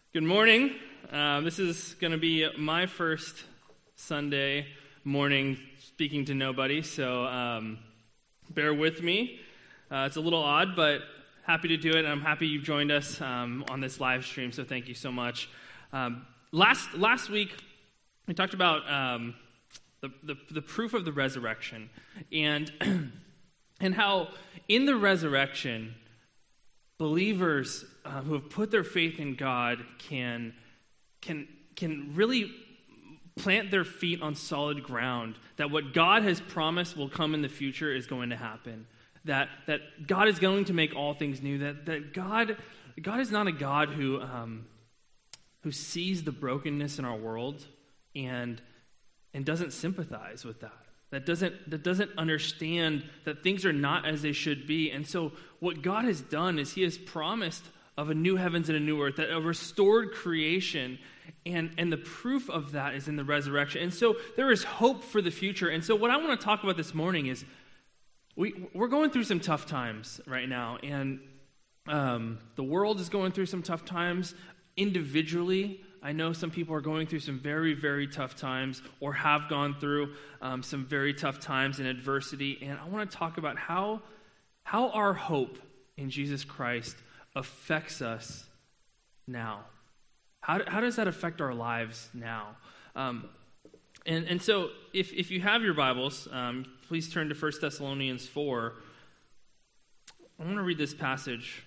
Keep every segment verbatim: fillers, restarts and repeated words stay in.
Good morning. Uh, this is going to be my first Sunday morning speaking to nobody, so um, bear with me. Uh, it's a little odd, but happy to do it, and I'm happy you've joined us um, on this live stream, so thank you so much. Um, last last week, we talked about um, the, the the proof of the resurrection, and and how in the resurrection, believers uh, who have put their faith in God can can can really plant their feet on solid ground, that what God has promised will come in the future is going to happen, that that God is going to make all things new, that that God God is not a God who um, who sees the brokenness in our world and and doesn't sympathize with that. That doesn't that doesn't understand that things are not as they should be. And so what God has done is he has promised of a new heavens and a new earth, that a restored creation, and, and the proof of that is in the resurrection. And so there is hope for the future. And so what I want to talk about this morning is we, we're going through some tough times right now. And um, the world is going through some tough times individually. I know some people are going through some very, very tough times or have gone through um, some very tough times in adversity. And I want to talk about how, how our hope in Jesus Christ affects us now. How, how does that affect our lives now? Um, and, and so if, if you have your Bibles, um, please turn to First Thessalonians four. I want to read this passage.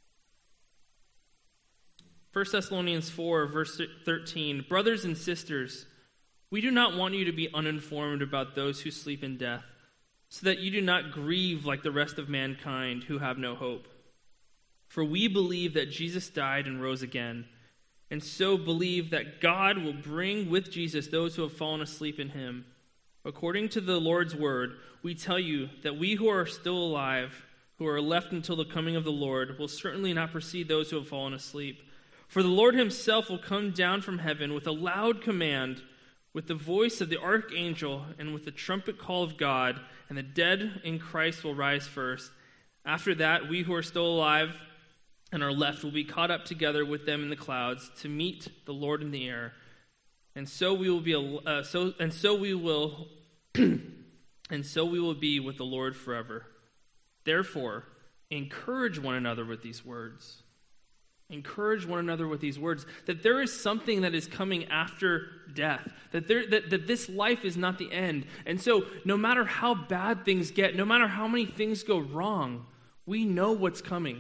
First Thessalonians four, verse thirteen, "Brothers and sisters, we do not want you to be uninformed about those who sleep in death, so that you do not grieve like the rest of mankind who have no hope. For we believe that Jesus died and rose again, and so believe that God will bring with Jesus those who have fallen asleep in him. According to the Lord's word, we tell you that we who are still alive, who are left until the coming of the Lord, will certainly not precede those who have fallen asleep. For the Lord himself will come down from heaven with a loud command, with the voice of the archangel, and with the trumpet call of God, and the dead in Christ will rise first. After that, we who are still alive and are left will be caught up together with them in the clouds to meet the Lord in the air. And so we will be uh, so and so we will and so we will be with the Lord forever. Therefore, encourage one another with these words." Encourage one another with these words, that there is something that is coming after death, that there that, that this life is not the end. And so no matter how bad things get, no matter how many things go wrong, we know what's coming.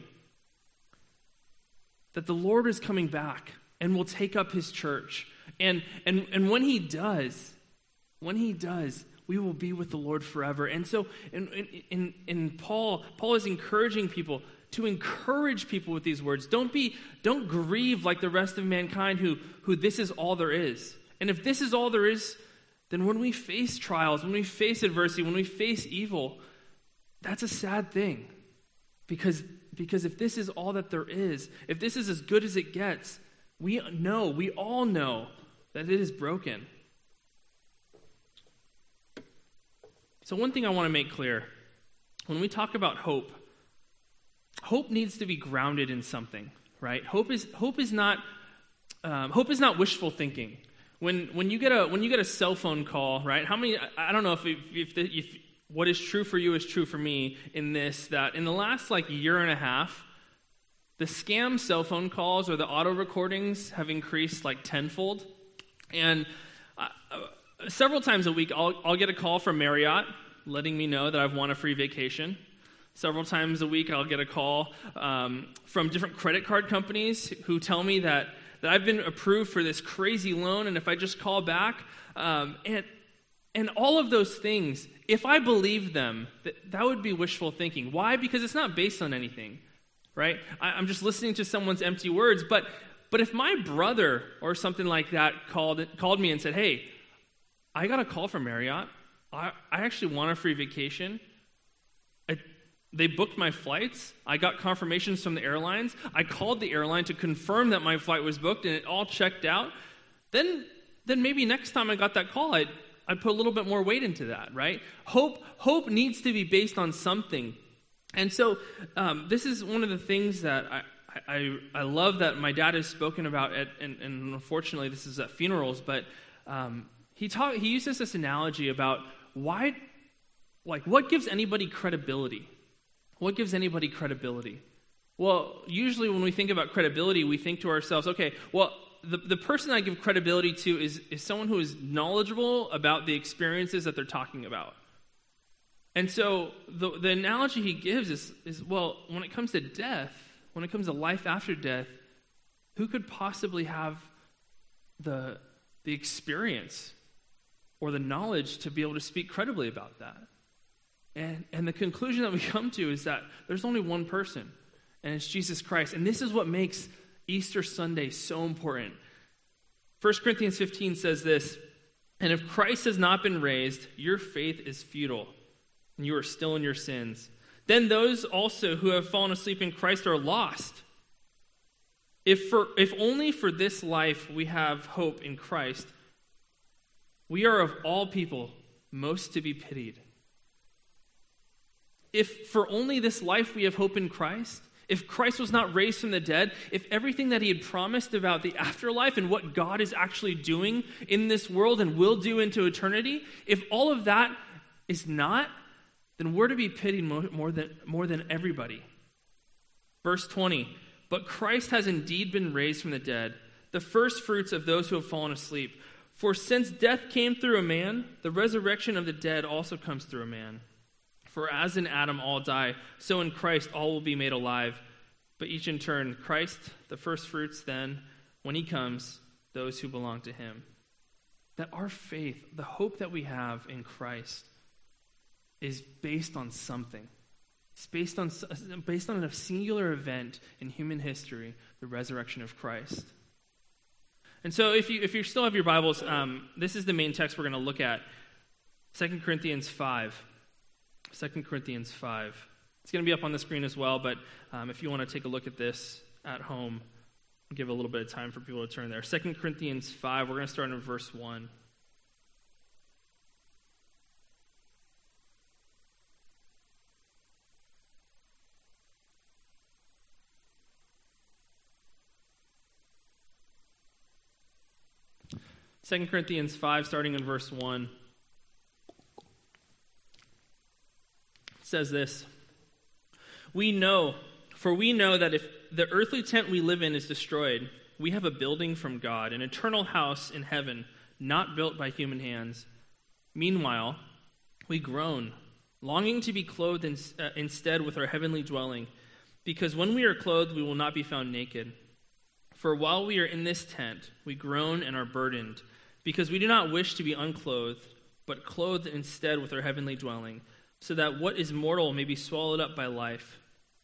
That the Lord is coming back and will take up his church. And and and when he does, when he does, we will be with the Lord forever. And so in in in Paul, Paul is encouraging people to encourage people with these words. Don't be, don't grieve like the rest of mankind who, who this is all there is. And if this is all there is, then when we face trials, when we face adversity, when we face evil, that's a sad thing. Because, because if this is all that there is, if this is as good as it gets, we know, we all know that it is broken. So one thing I want to make clear, when we talk about hope, hope needs to be grounded in something, right? Hope is hope is not um, hope is not wishful thinking. When when you get a when you get a cell phone call, right? How many? I don't know if if, the, if what is true for you is true for me in this, that in the last like year and a half, the scam cell phone calls or the auto recordings have increased like tenfold, and uh, several times a week I'll I'll get a call from Marriott letting me know that I've won a free vacation. Several times a week, I'll get a call um, from different credit card companies who tell me that, that I've been approved for this crazy loan, and if I just call back, um, and and all of those things, if I believed them, that, that would be wishful thinking. Why? Because it's not based on anything, right? I, I'm just listening to someone's empty words. But but if my brother or something like that called called me and said, "Hey, I got a call from Marriott. I, I actually want a free vacation. I, They booked my flights. I got confirmations from the airlines. I called the airline to confirm that my flight was booked and it all checked out." Then, then maybe next time I got that call, I'd, I'd put a little bit more weight into that, right? Hope, hope needs to be based on something. And so um, this is one of the things that I, I, I, I love that my dad has spoken about it, and, and unfortunately this is at funerals, but um, he taught, he uses this analogy about why, like, what gives anybody credibility? What gives anybody credibility? Well, usually when we think about credibility, we think to ourselves, okay, well, the, the person I give credibility to is, is someone who is knowledgeable about the experiences that they're talking about. And so the, the analogy he gives is, is, well, when it comes to death, when it comes to life after death, who could possibly have the, the experience or the knowledge to be able to speak credibly about that? And, and the conclusion that we come to is that there's only one person, and it's Jesus Christ. And this is what makes Easter Sunday so important. First Corinthians fifteen says this, "And if Christ has not been raised, your faith is futile, and you are still in your sins. Then those also who have fallen asleep in Christ are lost. If for if only for this life we have hope in Christ, we are of all people most to be pitied." If for only this life we have hope in Christ, if Christ was not raised from the dead, if everything that he had promised about the afterlife and what God is actually doing in this world and will do into eternity, if all of that is not, then we're to be pitied more, more than, more than everybody. Verse twenty, "But Christ has indeed been raised from the dead, the first fruits of those who have fallen asleep. For since death came through a man, the resurrection of the dead also comes through a man. For as in Adam all die, so in Christ all will be made alive, but each in turn, Christ, the first fruits, then, when he comes, those who belong to him." That our faith, the hope that we have in Christ, is based on something. It's based on, based on a singular event in human history, the resurrection of Christ. And so if you if you still have your Bibles, um, this is the main text we're going to look at, Second Corinthians five. Second Corinthians five. It's going to be up on the screen as well, but um, if you want to take a look at this at home, I'll give a little bit of time for people to turn there. Second Corinthians five, we're going to start in verse one. Second Corinthians five, starting in verse one. Says this, "We know, for we know that if the earthly tent we live in is destroyed, we have a building from God, an eternal house in heaven, not built by human hands. Meanwhile, we groan, longing to be clothed in, uh, instead with our heavenly dwelling, because when we are clothed, we will not be found naked. For while we are in this tent, we groan and are burdened, because we do not wish to be unclothed, but clothed instead with our heavenly dwelling, so that what is mortal may be swallowed up by life."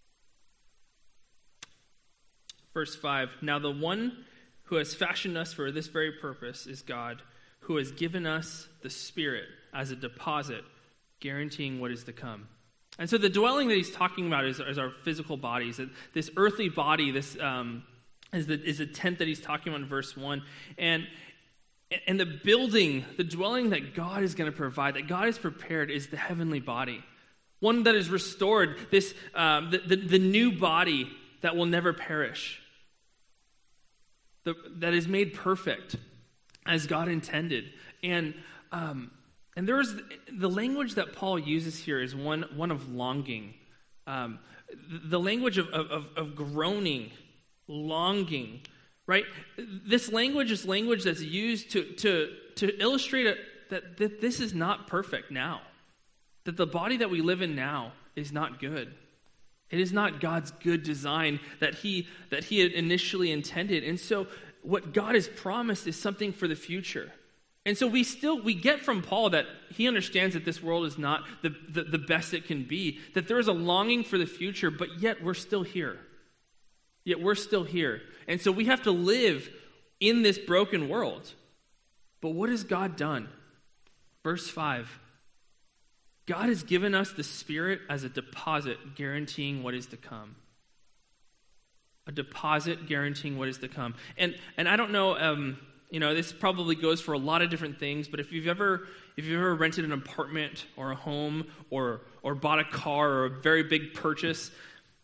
Verse five, "Now the one who has fashioned us for this very purpose is God, who has given us the Spirit as a deposit, guaranteeing what is to come." And so the dwelling that he's talking about is, is our physical bodies. This earthly body, this um, is the is the tent that he's talking about in verse one. And And the building, the dwelling that God is going to provide, that God has prepared, is the heavenly body. One that is restored, this um, the, the, the new body that will never perish. The, that is made perfect as God intended. And um, and there's the language that Paul uses here is one, one of longing. Um, the language of, of, of groaning, longing. Right? This language is language that's used to, to, to illustrate a, that, that this is not perfect now. That the body that we live in now is not good. It is not God's good design that he, that he had initially intended. And so what God has promised is something for the future. And so we still, we get from Paul that he understands that this world is not the, the, the best it can be. That there is a longing for the future, but yet we're still here. Yet we're still here. And so we have to live in this broken world. But what has God done? Verse five. God has given us the Spirit as a deposit guaranteeing what is to come. A deposit guaranteeing what is to come. And and I don't know, um, you know, this probably goes for a lot of different things, but if you've ever if you've ever rented an apartment or a home or or bought a car or a very big purchase,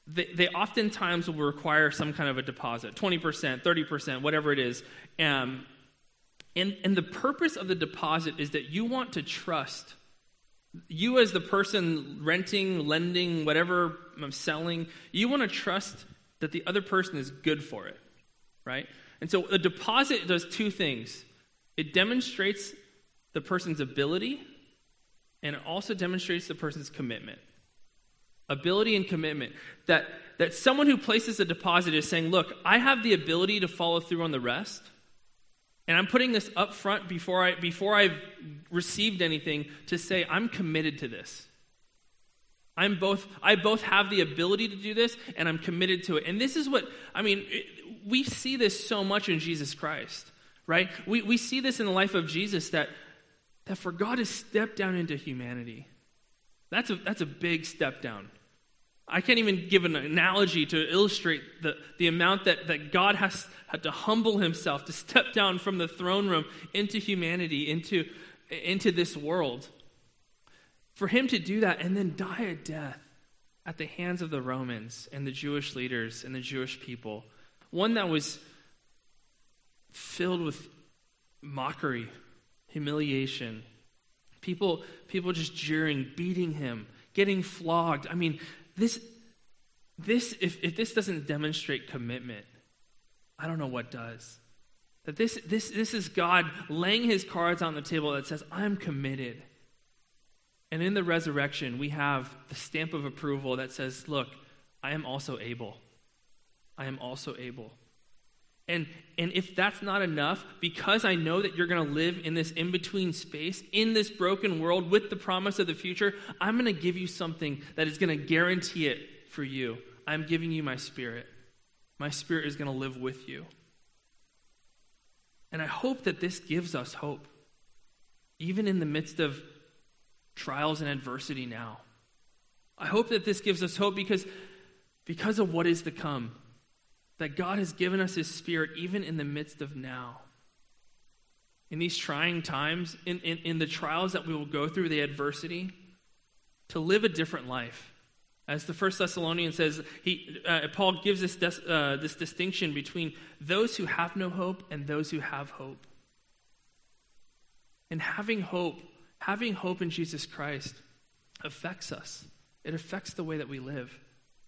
they, they oftentimes will require some kind of a deposit, twenty percent, thirty percent, whatever it is. Um, and, and the purpose of the deposit is that you want to trust. You as the person renting, lending, whatever, selling, you want to trust that the other person is good for it, right? And so a deposit does two things. It demonstrates the person's ability, and it also demonstrates the person's commitment. Ability and commitment. That, that someone who places a deposit is saying, look, I have the ability to follow through on the rest, and I'm putting this up front before, I, before I've received anything to say, I'm committed to this. I'm both, I both have the ability to do this, and I'm committed to it. And this is what, I mean, it, we see this so much in Jesus Christ, right? We, we see this in the life of Jesus, that, that for God to step down into humanity, that's a, that's a big step down. I can't even give an analogy to illustrate the, the amount that, that God has had to humble himself, to step down from the throne room into humanity, into, into this world. For him to do that and then die a death at the hands of the Romans and the Jewish leaders and the Jewish people, one that was filled with mockery, humiliation, people, people just jeering, beating him, getting flogged. I mean, This, this if, if this doesn't demonstrate commitment, I don't know what does. That this, this, this is God laying his cards on the table that says, I'm committed. And in the resurrection, we have the stamp of approval that says, look, I am also able. I am also able. And, and if that's not enough, because I know that you're going to live in this in-between space, in this broken world with the promise of the future, I'm going to give you something that is going to guarantee it for you. I'm giving you my Spirit. My Spirit is going to live with you. And I hope that this gives us hope, even in the midst of trials and adversity now. I hope that this gives us hope because, because of what is to come. That God has given us his Spirit even in the midst of now. In these trying times, in, in, in the trials that we will go through, the adversity, to live a different life. As the First Thessalonians says, he, uh, Paul gives this, des- uh, this distinction between those who have no hope and those who have hope. And having hope, having hope in Jesus Christ affects us. It affects the way that we live.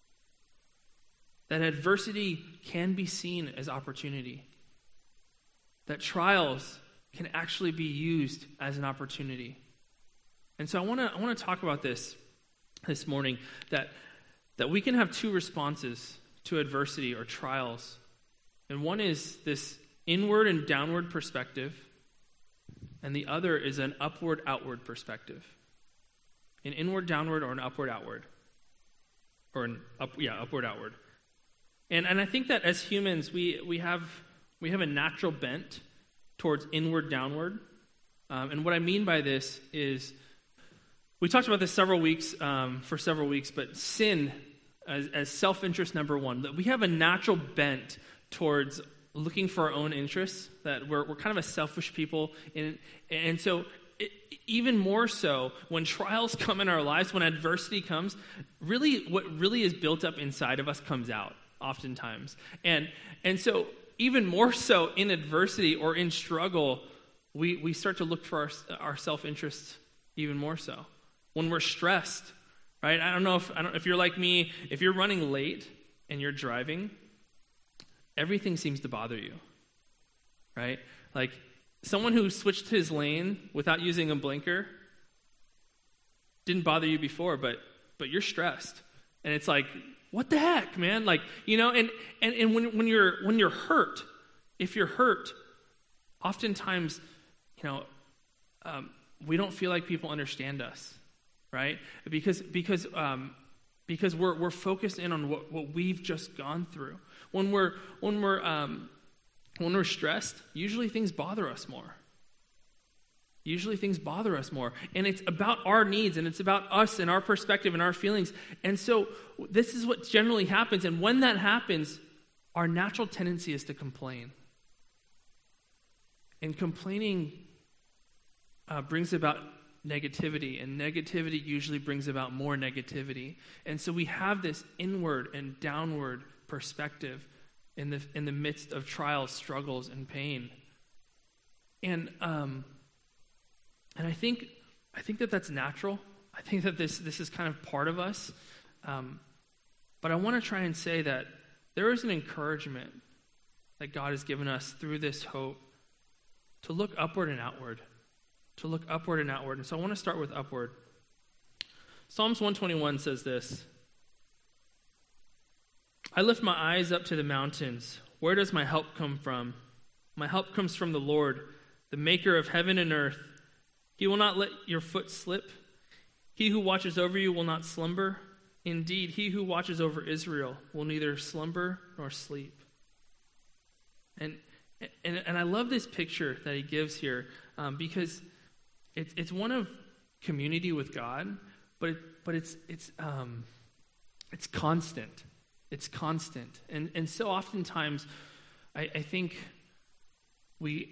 That adversity can be seen as opportunity. That trials can actually be used as an opportunity. And so I want to I want to talk about this this morning, that that we can have two responses to adversity or trials. And one is this inward and downward perspective, and the other is an upward outward perspective. An inward downward or an upward outward. Or an up yeah, upward outward. And and I think that as humans, we we have we have a natural bent towards inward downward. Um, and what I mean by this is, we talked about this several weeks, um, for several weeks, but sin as, as self-interest number one, that we have a natural bent towards looking for our own interests, that we're we're kind of a selfish people. And, and so it, even more so, when trials come in our lives, when adversity comes, really what really is built up inside of us comes out. Oftentimes. And and so even more so in adversity or in struggle, we, we start to look for our, our self-interest even more so. When we're stressed, right? I don't know if I don't if you're like me, if you're running late and you're driving, everything seems to bother you. Right? Like someone who switched his lane without using a blinker didn't bother you before, but but you're stressed. And it's like, what the heck, man? Like, you know, and, and, and when, when you're when you're hurt, if you're hurt, oftentimes, you know, um, we don't feel like people understand us, right? Because because um, because we're we're focused in on what, what we've just gone through. When we're when we're um, when we're stressed, usually things bother us more. Usually things bother us more. And it's about our needs, and it's about us and our perspective and our feelings. And so this is what generally happens. And when that happens, our natural tendency is to complain. And complaining uh, brings about negativity, and negativity usually brings about more negativity. And so we have this inward and downward perspective in the in the midst of trials, struggles, and pain. And um, and I think I think that that's natural. I think that this this is kind of part of us. Um, but I want to try and say that there is an encouragement that God has given us through this hope to look upward and outward, to look upward and outward. And so I want to start with upward. Psalms one twenty-one says this: I lift my eyes up to the mountains. Where does my help come from? My help comes from the Lord, the maker of heaven and earth. He will not let your foot slip. He who watches over you will not slumber. Indeed, he who watches over Israel will neither slumber nor sleep. And and, and I love this picture that he gives here um, because it's it's one of community with God, but it, but it's it's um, it's constant. It's constant. And and so oftentimes, I, I think we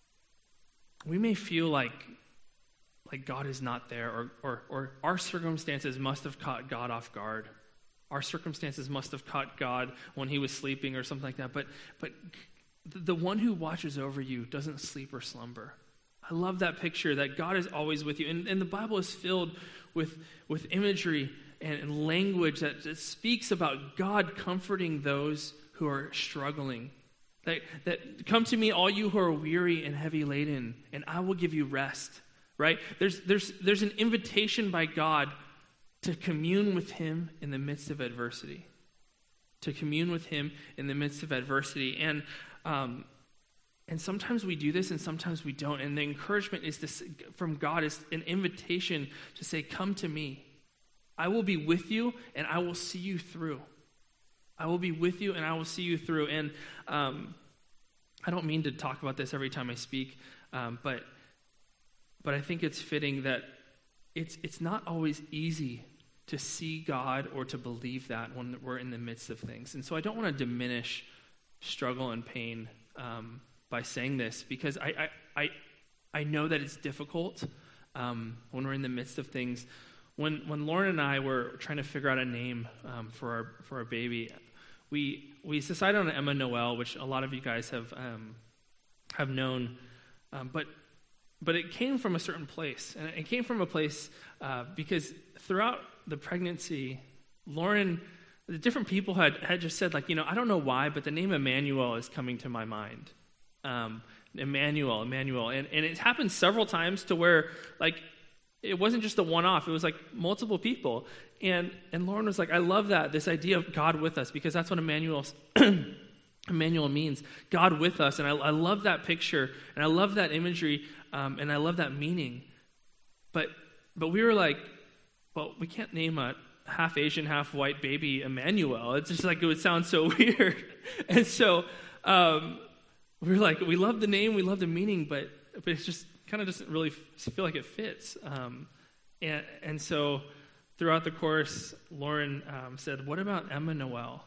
we may feel like like God is not there, or, or or our circumstances must have caught God off guard. Our circumstances must have caught God when he was sleeping or something like that. But but the one who watches over you doesn't sleep or slumber. I love that picture that God is always with you. And, and the Bible is filled with, with imagery and, and language that, that speaks about God comforting those who are struggling. That, that come to me, all you who are weary and heavy laden, and I will give you rest. Right? There's there's there's an invitation by God to commune with him in the midst of adversity. To commune with him in the midst of adversity. And um, and sometimes we do this and sometimes we don't. And the encouragement is to, from God is an invitation to say, come to me. I will be with you and I will see you through. I will be with you and I will see you through. And um, I don't mean to talk about this every time I speak, um, but But I think it's fitting that it's it's not always easy to see God or to believe that when we're in the midst of things. And so I don't want to diminish struggle and pain um, by saying this, because I I, I, I know that it's difficult um, when we're in the midst of things. When when Lauren and I were trying to figure out a name um, for our for our baby, we we decided on Emma Noel, which a lot of you guys have um, have known, um, but. But it came from a certain place, and it came from a place uh, because throughout the pregnancy, Lauren, the different people had, had just said, like, you know, I don't know why, but the name Emmanuel is coming to my mind. Um, Emmanuel, Emmanuel. And, and it happened several times to where, like, it wasn't just a one-off. It was, like, multiple people. And and Lauren was like, I love that, this idea of God with us, because that's what Emmanuel Emmanuel means, God with us. And I, I love that picture, and I love that imagery, um, and I love that meaning. But but we were like, well, we can't name a half Asian, half white baby Emmanuel. It's just like, it would sound so weird. And so um, we were like, we love the name, we love the meaning, but but it just kind of doesn't really feel like it fits. Um, and and so throughout the course, Lauren um, said, what about Emma Noel?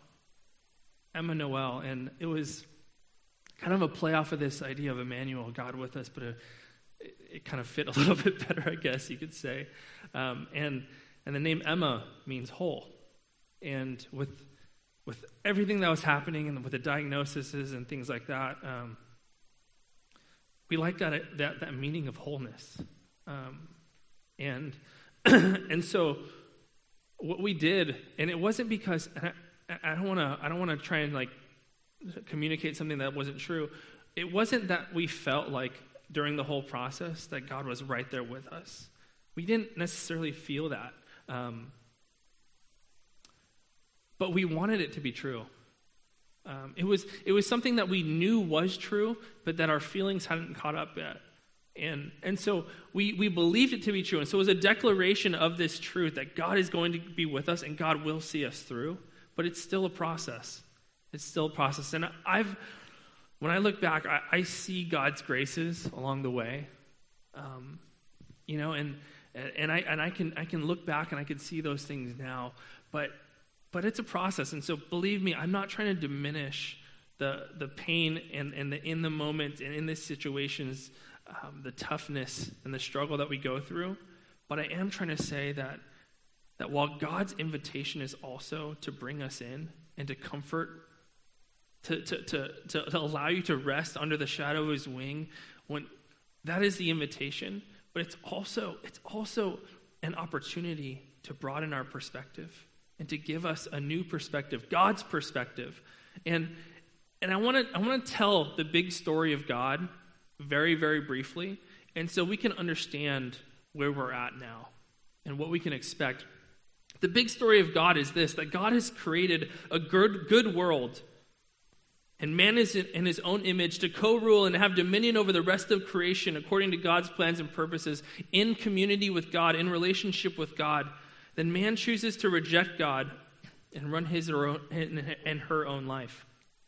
Emma Noel, and it was kind of a play off of this idea of Emmanuel, God with us, but a, it, it kind of fit a little bit better, I guess you could say. Um, and and the name Emma means whole. And with with everything that was happening, and with the diagnoses and things like that, um, we like that that that meaning of wholeness. Um, and and so what we did, and it wasn't because. And I, I don't want to. I don't want to try and like communicate something that wasn't true. It wasn't that we felt like during the whole process that God was right there with us. We didn't necessarily feel that, um, but we wanted it to be true. Um, it was. It was something that we knew was true, but that our feelings hadn't caught up yet. And and so we we believed it to be true. And so it was a declaration of this truth that God is going to be with us and God will see us through. But it's still a process. It's still a process. And I've, when I look back, I, I see God's graces along the way. Um, you know, and and I and I can I can look back and I can see those things now. But but it's a process. And so believe me, I'm not trying to diminish the the pain and, and the in the moment and in these situations, um, the toughness and the struggle that we go through. But I am trying to say that, that while God's invitation is also to bring us in and to comfort, to, to, to, to, to allow you to rest under the shadow of his wing, when that is the invitation, but it's also it's also an opportunity to broaden our perspective and to give us a new perspective, God's perspective. And and I want to I want to tell the big story of God very, very briefly, and so we can understand where we're at now and what we can expect. The big story of God is this, that God has created a good, good world, and man is in his own image to co-rule and have dominion over the rest of creation according to God's plans and purposes, in community with God, in relationship with God. Then man chooses to reject God and run his or own, and her own life.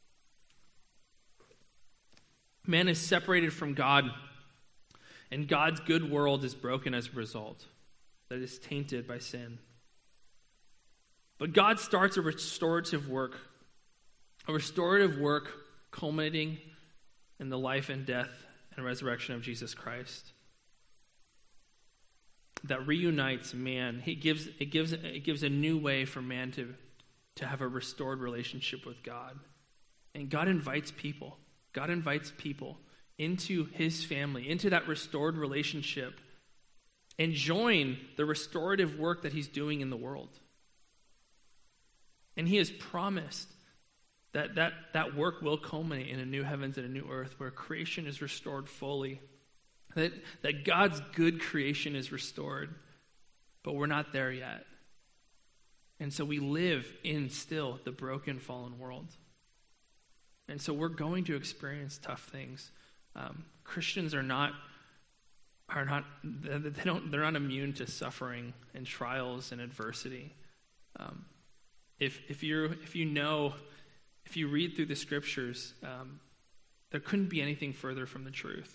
Man is separated from God, and God's good world is broken as a result. That is tainted by sin. But God starts a restorative work, a restorative work culminating in the life and death and resurrection of Jesus Christ that reunites man. He gives it gives it gives a new way for man to to have a restored relationship with God. And God invites people. God invites people into his family, into that restored relationship, and join the restorative work that he's doing in the world. And he has promised that that, that work will culminate in a new heavens and a new earth where creation is restored fully. That, that God's good creation is restored, but we're not there yet. And so we live in still the broken, fallen world. And so we're going to experience tough things. Um, Christians are not are not they don't they're not immune to suffering and trials and adversity. Um, if if you're if you know if you read through the scriptures, um, there couldn't be anything further from the truth.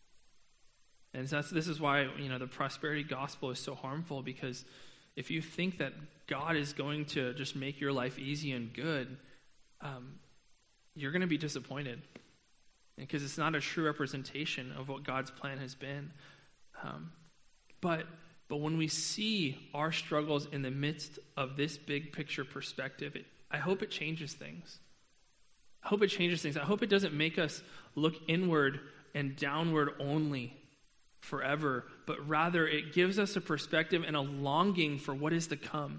And so that's, this is why, you know, the prosperity gospel is so harmful, because if you think that God is going to just make your life easy and good, um, you're going to be disappointed, because it's not a true representation of what God's plan has been. Um, but but when we see our struggles in the midst of this big picture perspective, it, I hope it changes things. I hope it changes things. I hope it doesn't make us look inward and downward only forever, but rather it gives us a perspective and a longing for what is to come.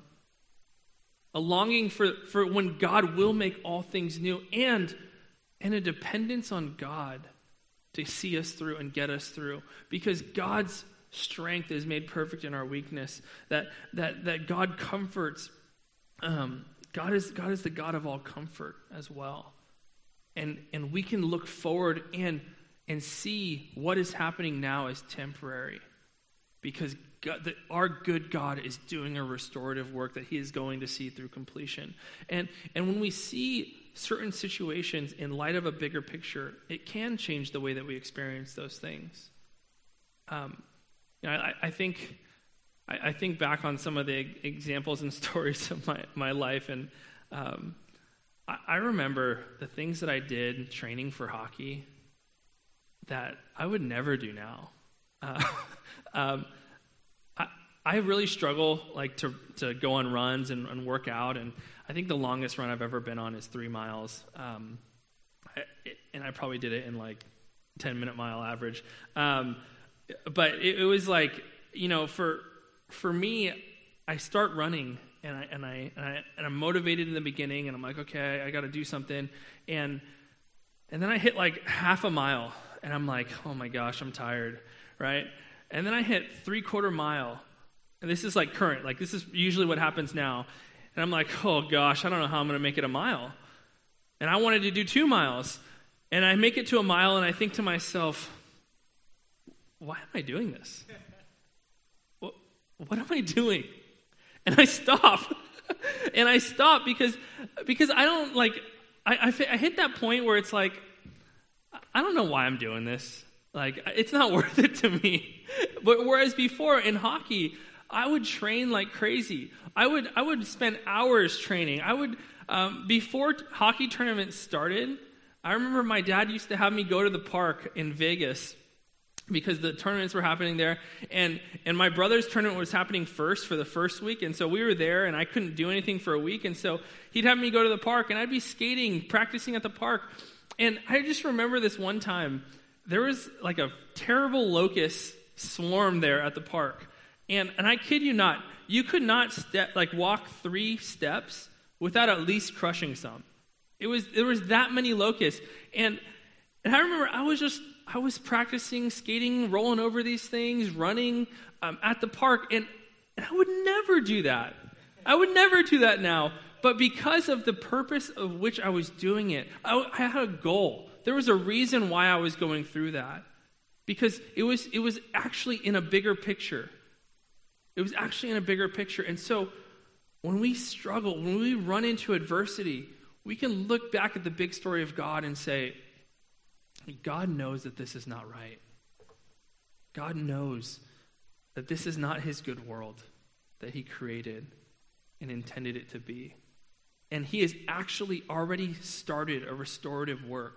A longing for, for when God will make all things new, and, and a dependence on God to see us through and get us through. Because God's strength is made perfect in our weakness. That that that God comforts. Um, God is God is the God of all comfort as well. And and we can look forward and and see what is happening now as temporary, because God, the, our good God is doing a restorative work that he is going to see through completion. And and when we see certain situations in light of a bigger picture, it can change the way that we experience those things. Um, you know, I, I think I, I think back on some of the examples and stories of my, my life, and um, I, I remember the things that I did training for hockey that I would never do now. Uh, um, I, I really struggle like to to go on runs and, and work out, and I think the longest run I've ever been on is three miles, um, I, it, and I probably did it in like ten minute mile average. Um, but it, it was like, you know, for for me, I start running, and I and I and, I, and I'm motivated in the beginning, and I'm like, okay, I got to do something, and and then I hit like half a mile. And I'm like, oh my gosh, I'm tired, right? And then I hit three quarter mile. And this is like current, like this is usually what happens now. And I'm like, oh gosh, I don't know how I'm going to make it a mile. And I wanted to do two miles. And I make it to a mile, and I think to myself, why am I doing this? What, what am I doing? And I stop. and I stop because because I don't like, I, I, I hit that point where it's like, I don't know why I'm doing this. Like, it's not worth it to me. But whereas before in hockey, I would train like crazy. I would I would spend hours training. I would um, before t- hockey tournaments started, I remember my dad used to have me go to the park in Vegas, because the tournaments were happening there. And and my brother's tournament was happening first for the first week. And so we were there, and I couldn't do anything for a week. And so he'd have me go to the park, and I'd be skating, practicing at the park. And I just remember this one time, there was like a terrible locust swarm there at the park. And and I kid you not, you could not step like walk three steps without at least crushing some. It was there was that many locusts. And and I remember I was just I was practicing skating, rolling over these things, running um, at the park, and, and I would never do that. I would never do that now. But because of the purpose of which I was doing it, I, I had a goal. There was a reason why I was going through that. Because it was it was actually in a bigger picture. It was actually in a bigger picture. And so when we struggle, when we run into adversity, we can look back at the big story of God and say, God knows that this is not right. God knows that this is not his good world that he created and intended it to be. And he has actually already started a restorative work.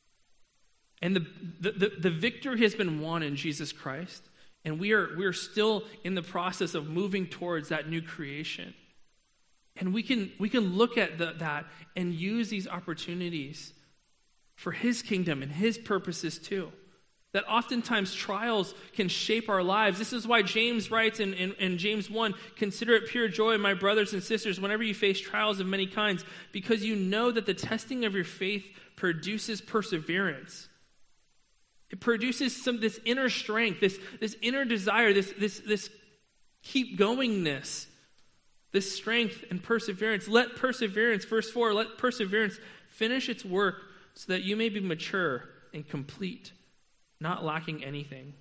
And the, the, the, the victory has been won in Jesus Christ. And we are, we are still in the process of moving towards that new creation. And we can, we can look at the, that and use these opportunities for his kingdom and his purposes too. That oftentimes trials can shape our lives. This is why James writes in, in, in James one, consider it pure joy, my brothers and sisters, whenever you face trials of many kinds, because you know that the testing of your faith produces perseverance. It produces some this inner strength, this, this inner desire, this, this, this keep goingness, this strength and perseverance. Let perseverance, verse four, let perseverance finish its work so that you may be mature and complete, not lacking anything.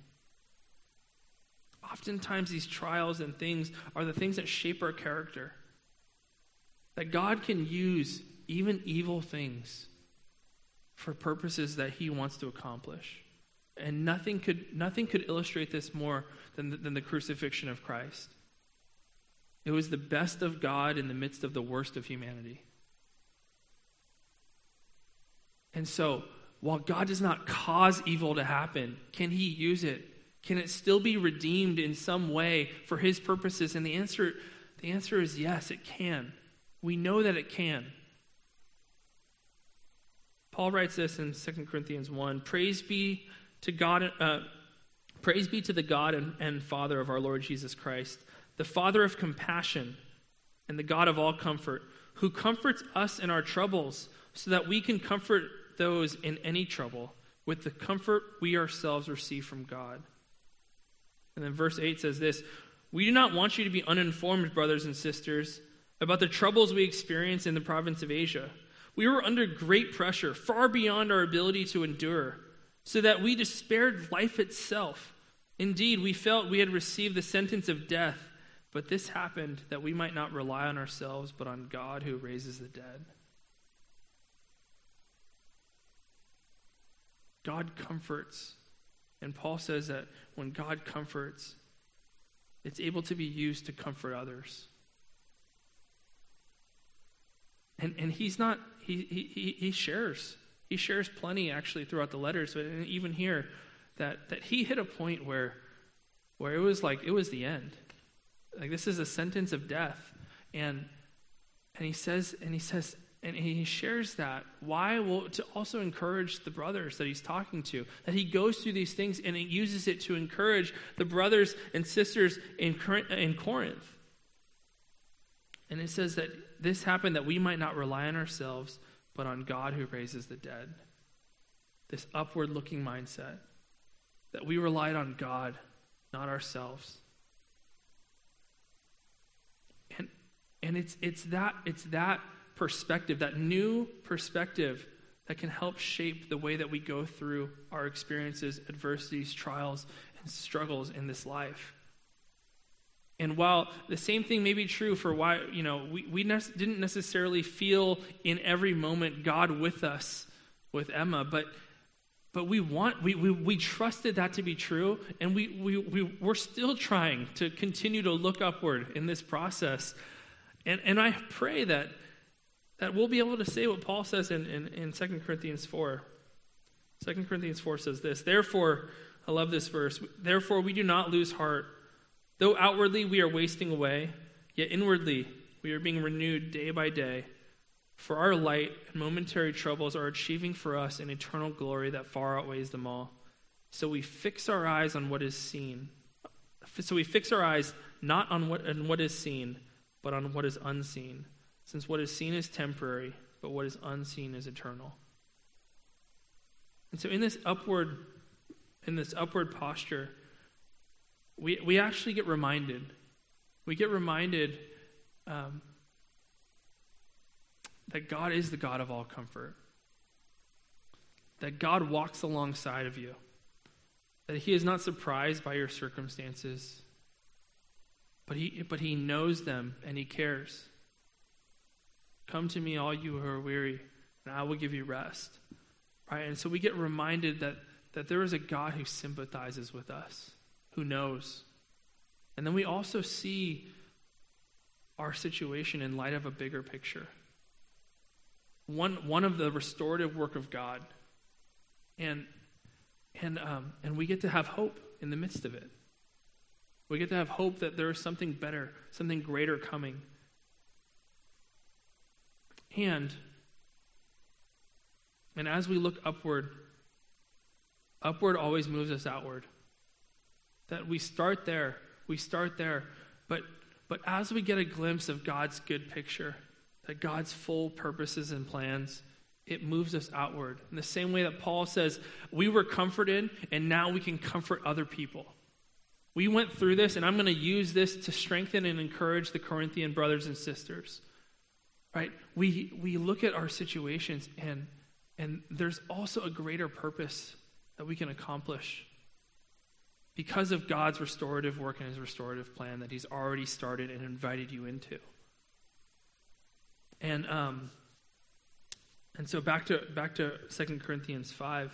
Oftentimes these trials and things are the things that shape our character. That God can use even evil things for purposes that he wants to accomplish. And nothing could nothing could illustrate this more than the, than the crucifixion of Christ. It was the best of God in the midst of the worst of humanity. And so, while God does not cause evil to happen, can he use it? Can it still be redeemed in some way for his purposes? And the answer, the answer is yes, it can. We know that it can. Paul writes this in Second Corinthians one, praise be to God, uh, praise be to the God and, and Father of our Lord Jesus Christ, the Father of compassion and the God of all comfort, who comforts us in our troubles so that we can comfort those in any trouble with the comfort we ourselves receive from God. And then verse eight says this, we do not want you to be uninformed, brothers and sisters, about the troubles we experience in the province of Asia. We were under great pressure, far beyond our ability to endure, so that we despaired life itself. Indeed, we felt we had received the sentence of death, but this happened that we might not rely on ourselves, but on God who raises the dead. God comforts. And Paul says that when God comforts, it's able to be used to comfort others. And and he's not, he he he shares. He shares plenty actually throughout the letters, but even here, that, that he hit a point where where it was like, it was the end. Like this is a sentence of death. And and he says, and he says, and he shares that. Why? Well, to also encourage the brothers that he's talking to. That he goes through these things and he uses it to encourage the brothers and sisters in Corinth. And it says that this happened that we might not rely on ourselves, but on God who raises the dead. This upward-looking mindset. That we relied on God, not ourselves. And and it's it's that it's that perspective, that new perspective that can help shape the way that we go through our experiences, adversities, trials, and struggles in this life. And while the same thing may be true for why, you know, we, we ne- didn't necessarily feel in every moment God with us with Emma, but but we want, we we, we trusted that to be true, and we, we, we, we're still trying to continue to look upward in this process. And and I pray that that we'll be able to say what Paul says in, in, in Second Corinthians four. Second Corinthians four says this, therefore, I love this verse. Therefore, we do not lose heart. Though outwardly we are wasting away, yet inwardly we are being renewed day by day. For our light and momentary troubles are achieving for us an eternal glory that far outweighs them all. So we fix our eyes on what is seen. So we fix our eyes not on what, on what is seen, but on what is unseen. Since what is seen is temporary, but what is unseen is eternal. And so in this upward, in this upward posture, we we actually get reminded. We get reminded um, that God is the God of all comfort. That God walks alongside of you. That he is not surprised by your circumstances, but he but he knows them and he cares. Come to me, all you who are weary, and I will give you rest. Right? And so we get reminded that, that there is a God who sympathizes with us, who knows. And then we also see our situation in light of a bigger picture. One one of the restorative work of God. And and um, and we get to have hope in the midst of it. We get to have hope that there is something better, something greater coming. And and as we look upward, upward always moves us outward. That we start there, we start there, but but as we get a glimpse of God's good picture, that God's full purposes and plans, it moves us outward. In the same way that Paul says, we were comforted and now we can comfort other people. We went through this and I'm going to use this to strengthen and encourage the Corinthian brothers and sisters. Right? We we look at our situations and and there's also a greater purpose that we can accomplish because of God's restorative work and his restorative plan that he's already started and invited you into. And um and so back to back to Second Corinthians five.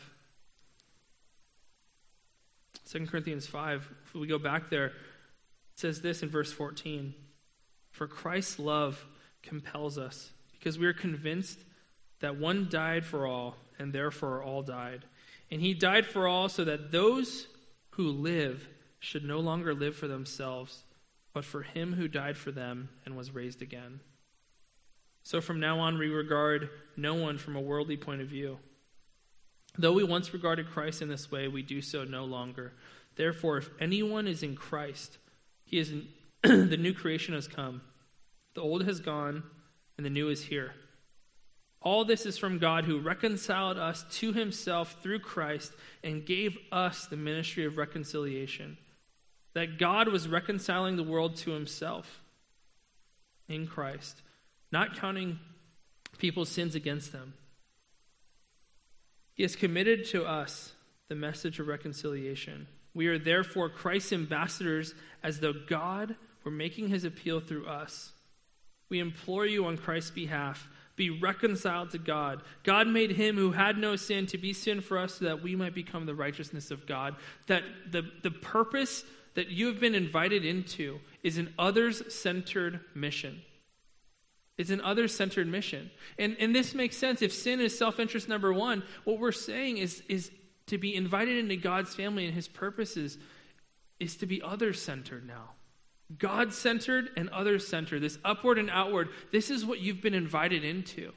Second Corinthians five, if we go back there, it says this in verse fourteen. For Christ's love compels us, because we are convinced that one died for all, and therefore all died. And he died for all so that those who live should no longer live for themselves, but for him who died for them and was raised again. So from now on we regard no one from a worldly point of view. Though we once regarded Christ in this way, we do so no longer. Therefore, if anyone is in Christ, he is in, the new creation has come. The old has gone, and the new is here. All this is from God, who reconciled us to himself through Christ and gave us the ministry of reconciliation. That God was reconciling the world to himself in Christ, not counting people's sins against them. He has committed to us the message of reconciliation. We are therefore Christ's ambassadors, as though God were making his appeal through us. We implore you on Christ's behalf, be reconciled to God. God made him who had no sin to be sin for us so that we might become the righteousness of God. That the, the purpose that you have been invited into is an others-centered mission. It's an others-centered mission. And, and this makes sense. If sin is self-interest number one, what we're saying is, is to be invited into God's family and his purposes is to be others-centered now. God-centered and others-centered, this upward and outward, this is what you've been invited into.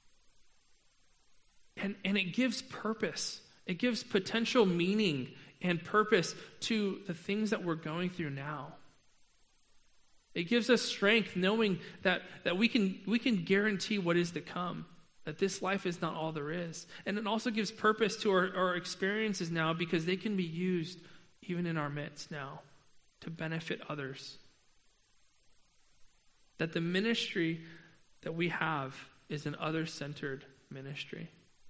And, and it gives purpose. It gives potential meaning and purpose to the things that we're going through now. It gives us strength knowing that, that we can we can guarantee what is to come, that this life is not all there is. And it also gives purpose to our, our experiences now because they can be used even in our midst now to benefit others. That the ministry that we have is an other-centered ministry.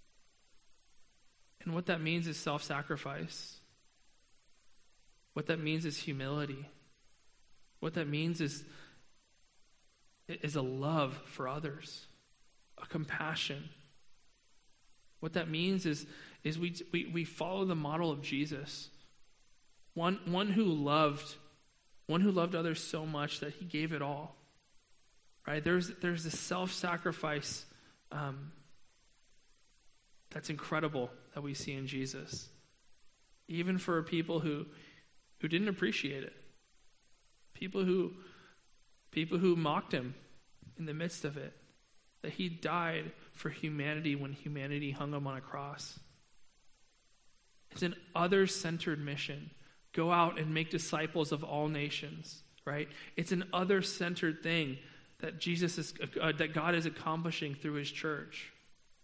And what that means is self-sacrifice. What that means is humility. What that means is, is a love for others, a compassion. What that means is, is we, we, we follow the model of Jesus. One, one who loved, one who loved others so much that he gave it all. Right? There's there's this self-sacrifice um, that's incredible that we see in Jesus. even for people who who didn't appreciate it. People who people who mocked him in the midst of it. That he died for humanity when humanity hung him on a cross. It's an other-centered mission. Go out and make disciples of all nations, right? It's an other-centered thing that Jesus is, uh, that God is accomplishing through his church.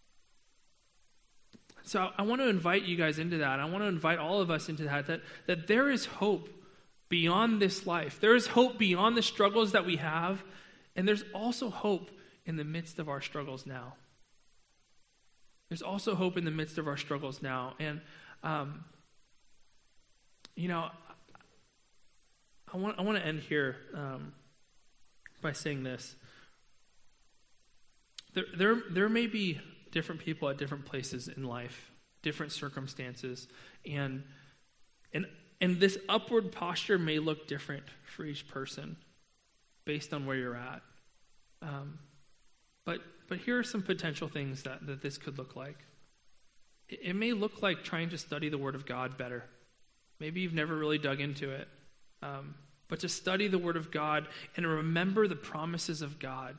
So I want to invite you guys into that. I want to invite all of us into that, that, that there is hope beyond this life. There is hope beyond the struggles that we have, and there's also hope in the midst of our struggles now. There's also hope in the midst of our struggles now. And, um, you know, I want I want to end here um, by saying this. There, there, there may be different people at different places in life, different circumstances, and and and this upward posture may look different for each person based on where you're at. Um, but but here are some potential things that, that this could look like. It, it may look like trying to study the Word of God better. Maybe you've never really dug into it. Um, but to study the Word of God and remember the promises of God.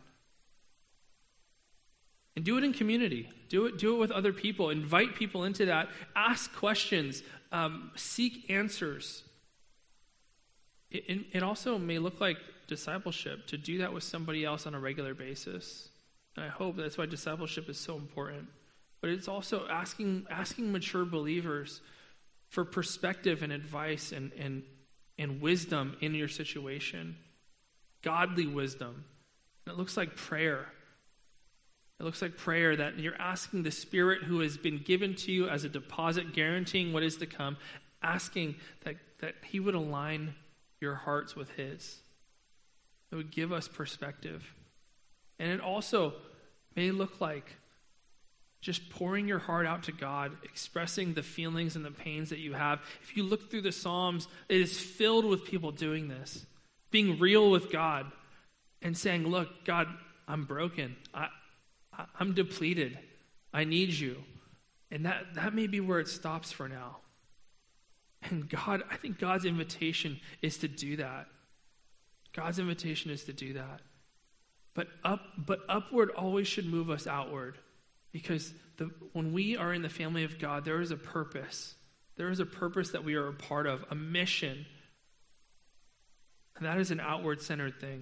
And do it in community. Do it, do it with other people. Invite people into that. Ask questions. Um, seek answers. It, it, it also may look like discipleship, to do that with somebody else on a regular basis. And I hope that's why discipleship is so important. But it's also asking asking mature believers for perspective and advice and, and, and wisdom in your situation. Godly wisdom. And it looks like prayer. It looks like prayer, that you're asking the Spirit who has been given to you as a deposit guaranteeing what is to come, asking that, that he would align your hearts with his. It would give us perspective. And it also may look like just pouring your heart out to God, expressing the feelings and the pains that you have. If you look through the Psalms, it is filled with people doing this, being real with God and saying, look, God, I'm broken. I I'm depleted. I need you. And that, that may be where it stops for now. And God, I think God's invitation is to do that. God's invitation is to do that. But up, but upward always should move us outward. Because the, when we are in the family of God, there is a purpose. There is a purpose that we are a part of, a mission. And that is an outward-centered thing.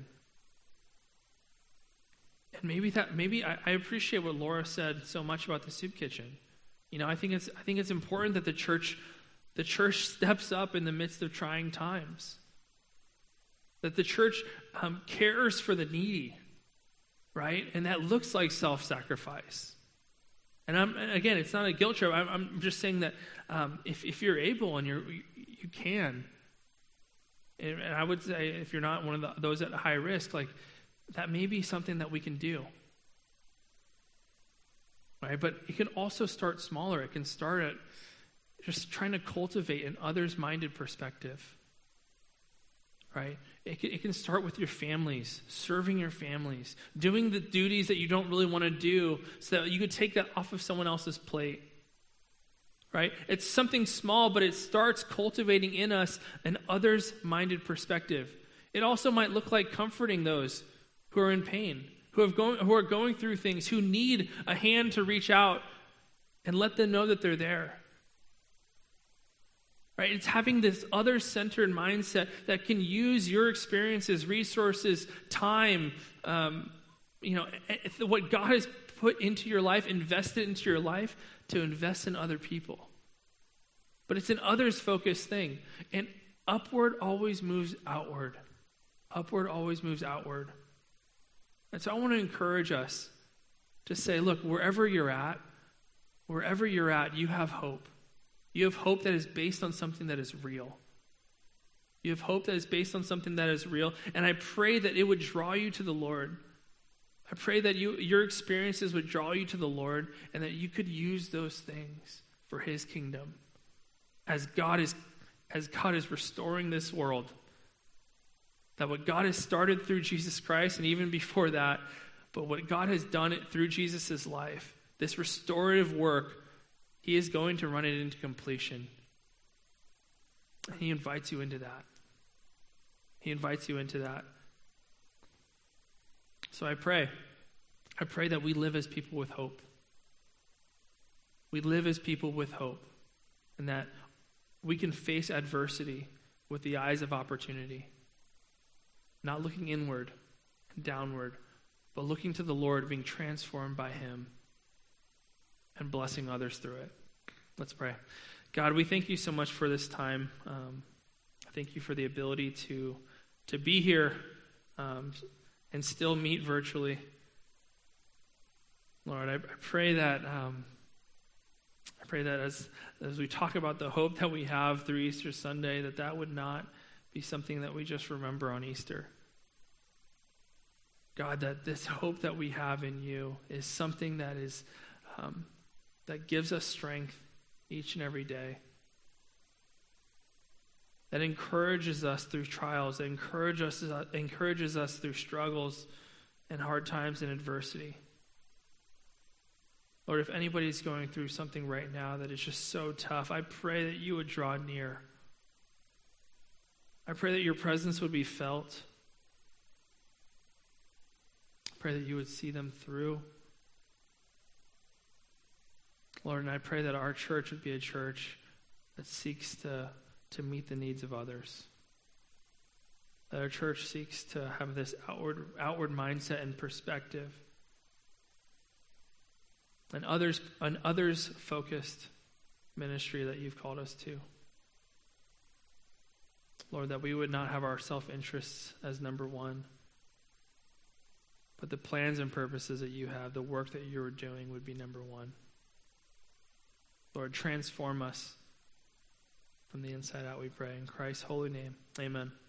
And maybe that maybe I, I appreciate what Laura said so much about the soup kitchen. You know, I think it's I think it's important that the church the church steps up in the midst of trying times. That the church um, cares for the needy, right? And that looks like self-sacrifice. And I'm and again, it's not a guilt trip. I'm, I'm just saying that um, if if you're able and you're you, you can, and, and I would say if you're not one of the, those at high risk, like. That may be something that we can do. Right? But it can also start smaller. It can start at just trying to cultivate an others-minded perspective. Right? It can, it can start with your families, serving your families, doing the duties that you don't really want to do so that you could take that off of someone else's plate. Right? It's something small, but it starts cultivating in us an others-minded perspective. It also might look like comforting those who are in pain, who have going, who are going through things, who need a hand to reach out and let them know that they're there. Right? It's having this other-centered mindset that can use your experiences, resources, time, um, you know, what God has put into your life, invested into your life, to invest in other people. But it's an others-focused thing. And upward always moves outward. Upward always moves outward. And so I want to encourage us to say, look, wherever you're at, wherever you're at, you have hope. You have hope that is based on something that is real. You have hope that is based on something that is real. And I pray that it would draw you to the Lord. I pray that you, your experiences would draw you to the Lord and that you could use those things for his kingdom. As God is, as God is restoring this world. That what God has started through Jesus Christ, and even before that, but what God has done it through Jesus' life, this restorative work, he is going to run it into completion. And he invites you into that. He invites you into that. So I pray. I pray that we live as people with hope. We live as people with hope. And that we can face adversity with the eyes of opportunity. Not looking inward and downward, but looking to the Lord, being transformed by him and blessing others through it. Let's pray. God, we thank you so much for this time. Um, thank you for the ability to, to be here um, and still meet virtually. Lord, I, I pray that um, I pray that as, as we talk about the hope that we have through Easter Sunday, that that would not be something that we just remember on Easter. God, that this hope that we have in you is something that is um, that gives us strength each and every day. That encourages us through trials, that encourage us, uh, encourages us through struggles and hard times and adversity. Lord, if anybody's going through something right now that is just so tough, I pray that you would draw near. I pray that your presence would be felt. I pray that you would see them through. Lord, and I pray that our church would be a church that seeks to, to meet the needs of others. That our church seeks to have this outward, outward mindset and perspective. An others, an others-focused ministry that you've called us to. Lord, that we would not have our self-interests as number one, but the plans and purposes that you have, the work that you're doing would be number one. Lord, transform us from the inside out, we pray. In Christ's holy name, amen.